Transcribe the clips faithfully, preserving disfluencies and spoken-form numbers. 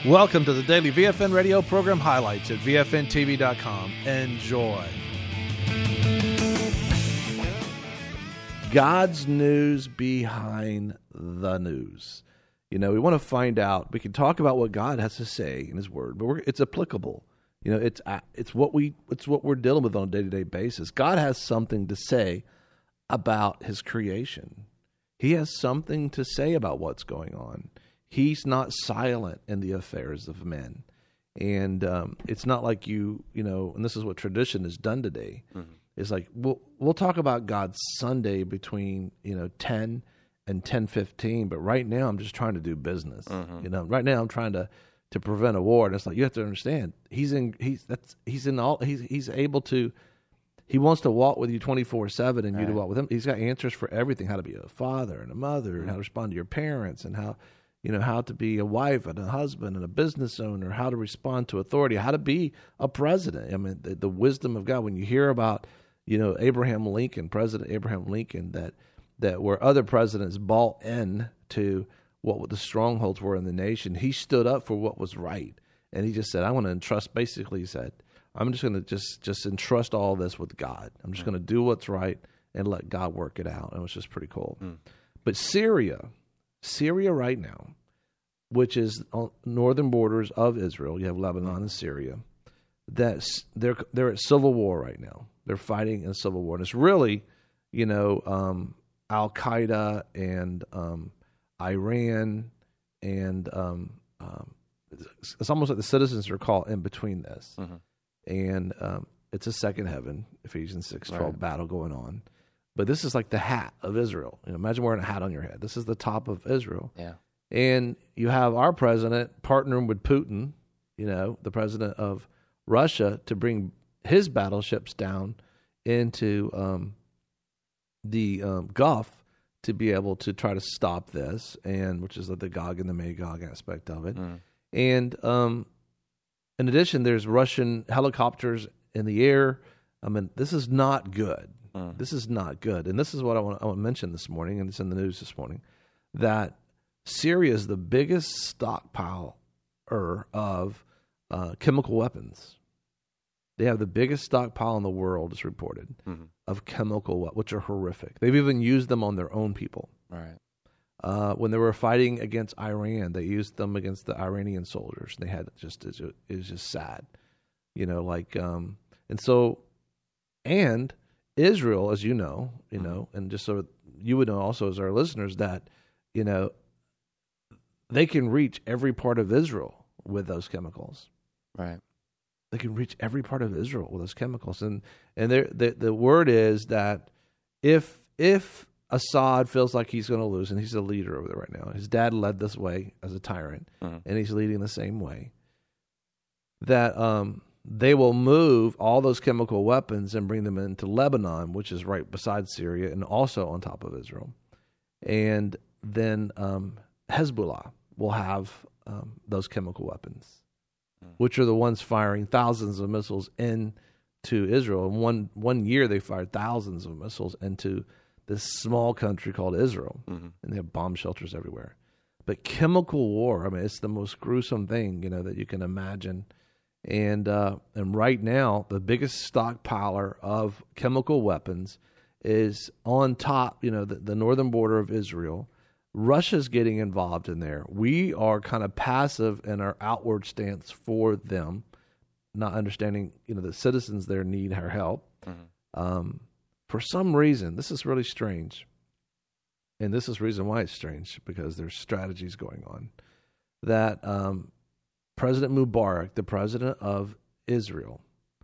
Welcome to the daily V F N radio program highlights at V F N T V dot com. Enjoy. God's news behind the news. You know, we want to find out. We can talk about what God has to say in His Word, but we're, it's applicable. You know, it's it's what we it's what we're dealing with on a day-to-day basis. God has something to say about His creation. He has something to say about what's going on. He's not silent in the affairs of men. And um, it's not like you, you know, and this is what tradition has done today. Mm-hmm. It's like, we'll, we'll talk about God Sunday between, you know, ten and ten fifteen, but right now I'm just trying to do business. Mm-hmm. You know, right now I'm trying to, to prevent a war. And it's like, you have to understand, he's in, he's, that's, he's in all, he's, he's able to, he wants to walk with you twenty-four seven and you right. to walk with him. He's got answers for everything, how to be a father and a mother mm-hmm. and how to respond to your parents and how, you know, how to be a wife and a husband and a business owner, how to respond to authority, how to be a president. I mean, the, the wisdom of God. When you hear about, you know, Abraham Lincoln, President Abraham Lincoln, that that where other presidents bought in to what the strongholds were in the nation, he stood up for what was right. And he just said, I want to entrust, basically he said, I'm just going to just, just entrust all this with God. I'm just mm. going to do what's right and let God work it out. And it was just pretty cool. Mm. But Syria... Syria right now, which is on northern borders of Israel, you have Lebanon and Syria, that's they're they're at civil war right now. They're fighting in a civil war. And it's really, you know, um, Al-Qaeda and um, Iran and um, um, it's, it's almost like the citizens are caught in between this. Mm-hmm. And um, it's a second heaven, Ephesians six twelve right. battle going on. But this is like the hat of Israel. You know, imagine wearing a hat on your head. This is the top of Israel. Yeah. And you have our president partnering with Putin, you know, the president of Russia, to bring his battleships down into um, the um, Gulf to be able to try to stop this, and which is like the Gog and the Magog aspect of it. Mm. And um, in addition, there's Russian helicopters in the air. I mean, this is not good. Mm. This is not good. And this is what I want, I want to mention this morning, and it's in the news this morning, that Syria is the biggest stockpiler of uh, chemical weapons. They have the biggest stockpile in the world, it's reported, mm-hmm. of chemical weapons, which are horrific. They've even used them on their own people. Right. Uh, when they were fighting against Iran, they used them against the Iranian soldiers. They had just, it was just sad. You know, like, um, and so, and... Israel, as you know, you know, and just so you would know also as our listeners that, you know, they can reach every part of Israel with those chemicals. Right. They can reach every part of Israel with those chemicals. And and the the word is that if if Assad feels like he's going to lose, and he's the leader over there right now, his dad led this way as a tyrant, mm-hmm. and he's leading the same way, that um they will move all those chemical weapons and bring them into Lebanon, which is right beside Syria and also on top of Israel. And then um, Hezbollah will have um, those chemical weapons, mm. which are the ones firing thousands of missiles into Israel. In one, one year, they fired thousands of missiles into this small country called Israel, mm-hmm. and they have bomb shelters everywhere. But chemical war, I mean, it's the most gruesome thing, you know, that you can imagine. And uh, and right now, the biggest stockpiler of chemical weapons is on top, you know, the, the northern border of Israel. Russia's getting involved in there. We are kind of passive in our outward stance for them, not understanding, you know, the citizens there need our help. Mm-hmm. Um, for some reason, this is really strange. And this is the reason why it's strange, because there's strategies going on that um, President Mubarak, the president of Israel,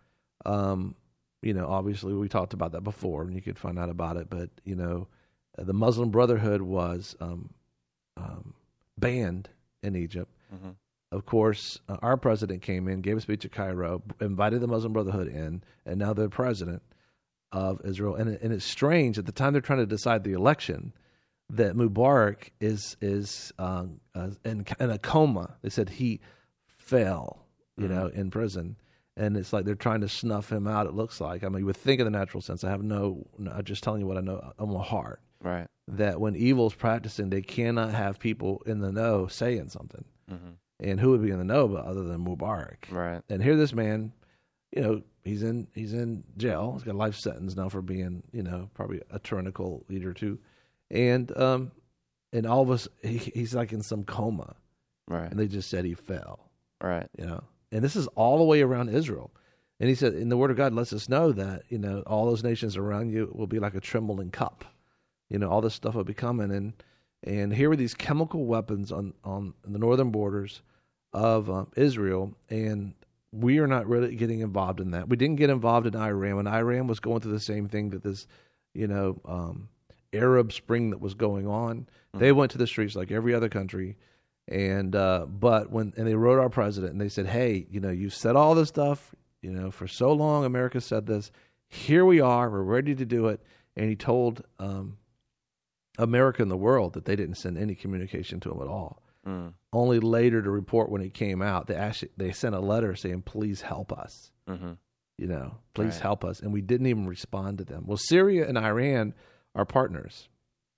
um, you know, obviously we talked about that before, and you could find out about it. But, you know, the Muslim Brotherhood was um, um, banned in Egypt. Mm-hmm. Of course, uh, our president came in, gave a speech at Cairo, invited the Muslim Brotherhood in, and now they're president of Israel. And, and it's strange, at the time they're trying to decide the election, that Mubarak is is um, uh, in, in a coma. They said he fell, you mm-hmm. know, in prison. And it's like they're trying to snuff him out, it looks like. I mean, you would think in the natural sense. I have no, no I'm just telling you what I know on my heart. Right. That when evil's practicing, they cannot have people in the know saying something. Mm-hmm. And who would be in the know but other than Mubarak? Right. And here this man, you know, he's in he's in jail. He's got a life sentence now for being, you know, probably a tyrannical leader too. And um and all of us he, he's like in some coma. Right. And they just said he fell. Right. You know. And this is all the way around Israel. And he said, and the word of God lets us know that, you know, all those nations around you will be like a trembling cup. You know, all this stuff will be coming. And and here are these chemical weapons on, on the northern borders of um, Israel, and we are not really getting involved in that. We didn't get involved in Iran when Iran was going through the same thing that this, you know, um, Arab Spring that was going on. Mm-hmm. They went to the streets like every other country, and uh, but when and they wrote our president and they said, "Hey, you know, you've said all this stuff, you know, for so long. America said this. Here we are. We're ready to do it." And he told um, America and the world that they didn't send any communication to him at all. Mm. Only later to report when it came out, they actually they sent a letter saying, "Please help us." Mm-hmm. You know, please right. help us, and we didn't even respond to them. Well, Syria and Iran are partners,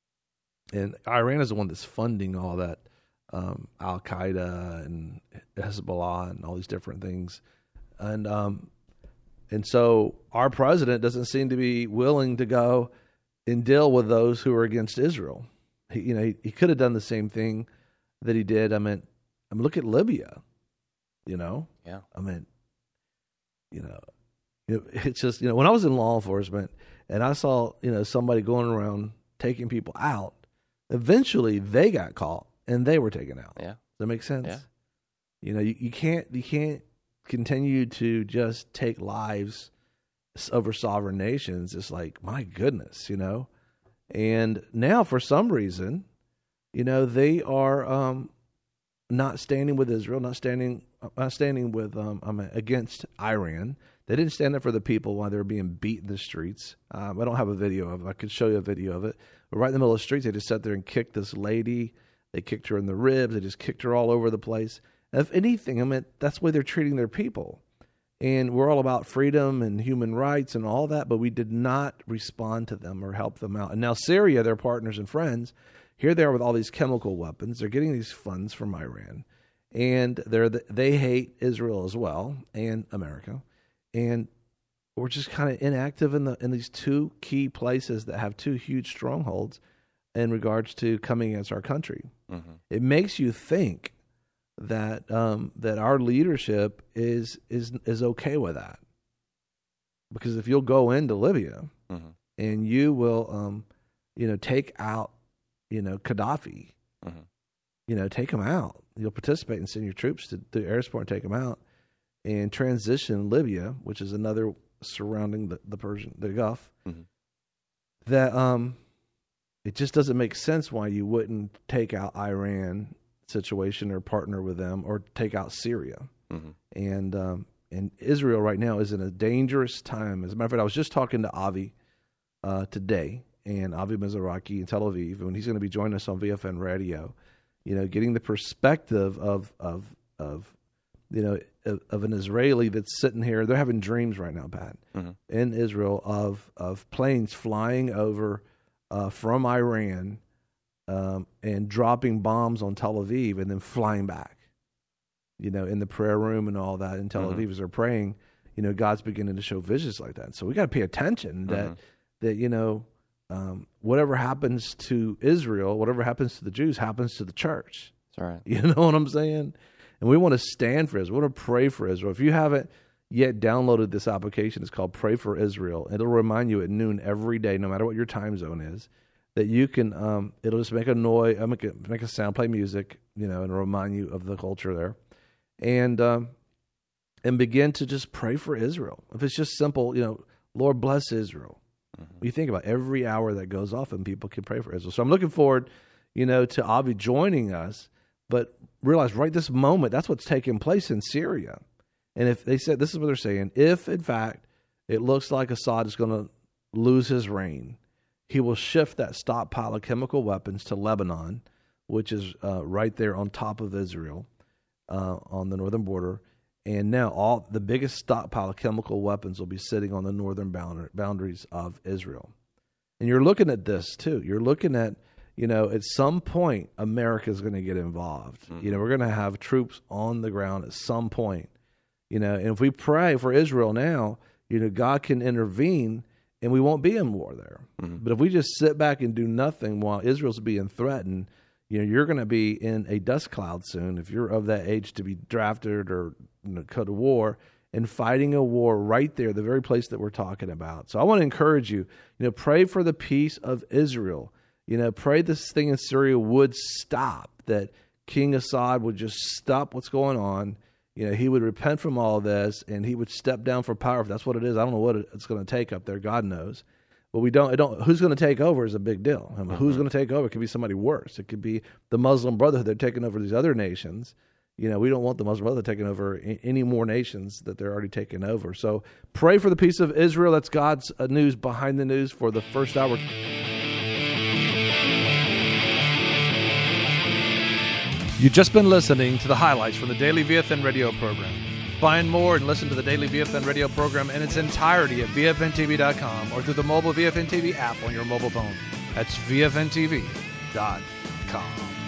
and Iran is the one that's funding all that um, Al Qaeda and Hezbollah and all these different things, and um, and so our president doesn't seem to be willing to go and deal with those who are against Israel. He, you know, he, he could have done the same thing that he did. I mean, I mean, look at Libya, you know? Yeah. I mean, you know, it's just, you know, when I was in law enforcement and I saw, you know, somebody going around taking people out, eventually they got caught and they were taken out. Yeah. Does that make sense? Yeah. You know, you, you can't, you can't continue to just take lives over sovereign nations. It's like, my goodness, you know? And now for some reason, you know, they are um, not standing with Israel, not standing, not standing with um, I mean, against Iran. They didn't stand up for the people while they were being beat in the streets. Um, I don't have a video of it. I could show you a video of it. But right in the middle of the streets, they just sat there and kicked this lady. They kicked her in the ribs. They just kicked her all over the place. And if anything, I mean, that's the way they're treating their people. And we're all about freedom and human rights and all that, but we did not respond to them or help them out. And now Syria, their partners and friends, here they are with all these chemical weapons. They're getting these funds from Iran, and they're the, they hate Israel as well and America, and we're just kind of inactive in the in these two key places that have two huge strongholds in regards to coming against our country. Mm-hmm. It makes you think that um, that our leadership is is is okay with that, because if you'll go into Libya mm-hmm. and you will, um, you know, take out. You know, Gaddafi, mm-hmm. you know, take him out. You'll participate and send your troops to the airport and take them out and transition Libya, which is another surrounding the, the Persian, the Gulf, mm-hmm. that um, it just doesn't make sense why you wouldn't take out Iran situation or partner with them or take out Syria. Mm-hmm. And, um, and Israel right now is in a dangerous time. As a matter of fact, I was just talking to Avi uh, today. And Avi Mizrahi in Tel Aviv, and he's going to be joining us on V F N Radio, you know, getting the perspective of of of you know of, of an Israeli that's sitting here. They're having dreams right now, Pat, mm-hmm. in Israel of of planes flying over uh, from Iran um, and dropping bombs on Tel Aviv, and then flying back. You know, in the prayer room and all that in Tel mm-hmm. Aviv as they're praying. You know, God's beginning to show visions like that. So we got to pay attention that mm-hmm. that you know. Um, whatever happens to Israel, whatever happens to the Jews, happens to the church. That's right. You know what I'm saying? And we want to stand for Israel. We want to pray for Israel. If you haven't yet downloaded this application, it's called Pray for Israel. It'll remind you at noon every day, no matter what your time zone is, that you can, um, it'll just make a noise, make a, make a sound, play music, you know, and remind you of the culture there. And, um, and begin to just pray for Israel. If it's just simple, you know, Lord bless Israel. Mm-hmm. You think about every hour that goes off and people can pray for Israel. So I'm looking forward, you know, to Avi joining us, but realize right this moment, that's what's taking place in Syria. And if they said, this is what they're saying, if in fact it looks like Assad is going to lose his reign, he will shift that stockpile of chemical weapons to Lebanon, which is uh, right there on top of Israel uh, on the northern border. And now all the biggest stockpile of chemical weapons will be sitting on the northern boundary, boundaries of Israel. And you're looking at this too. You're looking at, you know, at some point, America's going to get involved. Mm-hmm. You know, we're going to have troops on the ground at some point. You know, and if we pray for Israel now, you know, God can intervene and we won't be in war there. Mm-hmm. But if we just sit back and do nothing while Israel's being threatened, you know, you're going to be in a dust cloud soon if you're of that age to be drafted or, you know, go to war and fighting a war right there, the very place that we're talking about. So I want to encourage you, you know, pray for the peace of Israel. You know, pray this thing in Syria would stop, that King Assad would just stop what's going on. You know, he would repent from all this and he would step down for power. If that's what it is, I don't know what it's going to take up there. God knows. But we don't, I don't, who's going to take over is a big deal. I mean, mm-hmm. Who's going to take over? It could be somebody worse. It could be the Muslim Brotherhood. They're taking over these other nations. You know, we don't want the Muslim Brotherhood taking over any more nations that they're already taking over. So pray for the peace of Israel. That's God's news behind the news for the first hour. You've just been listening to the highlights from the Daily V F N radio program. Find more and listen to the Daily V F N radio program in its entirety at V F N T V dot com or through the mobile V F N T V app on your mobile phone. That's V F N T V dot com.